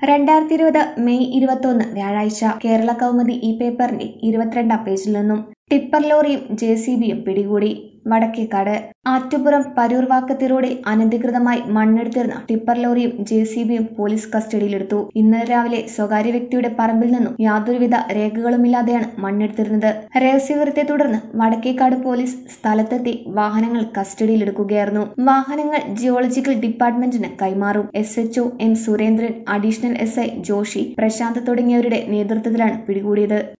2020 May 21 വ്യാഴാഴ്ച കേരള കൗമുദി ഈ പേപ്പറിന്റെ 22-ാം പേജിൽ നിന്നും ടിപ്പർ ലോറിയും ജെസിബിയും പിടികൂടി. വടക്കേക്കാട് ആറ്റുപുറം പരൂർ വാക്കത്തി റോഡിൽ അനധികൃതമായി മണ്ണെടുത്തിരുന്ന ടിപ്പർ ലോറിയും ജെസിബിയും പോലീസ് കസ്റ്റഡിയിലെടുത്തു. ഇന്നലെ രാവിലെ സ്വകാര്യ വ്യക്തിയുടെ പറമ്പിൽ നിന്നും യാതൊരുവിധ രേഖകളുമില്ലാതെയാണ് മണ്ണെടുത്തിരുന്നത്. രഹസ്യവിവരത്തെ തുടർന്ന് വടക്കേക്കാട് പോലീസ് സ്ഥലത്തെത്തി വാഹനങ്ങൾ കസ്റ്റഡിയിലെടുക്കുകയായിരുന്നു. വാഹനങ്ങൾ ജിയോളജിക്കൽ ഡിപ്പാർട്ട്മെന്റിന് കൈമാറും. SHO M Surendran, additional SI Joshi, Prashanth തുടങ്ങിയവരുടെ നേതൃത്വത്തിലാണ് പിടികൂടിയത്.